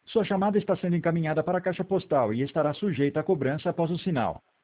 Sua chamada está sendo encaminhada para a caixa postal e estará sujeita a cobrança após o sinal.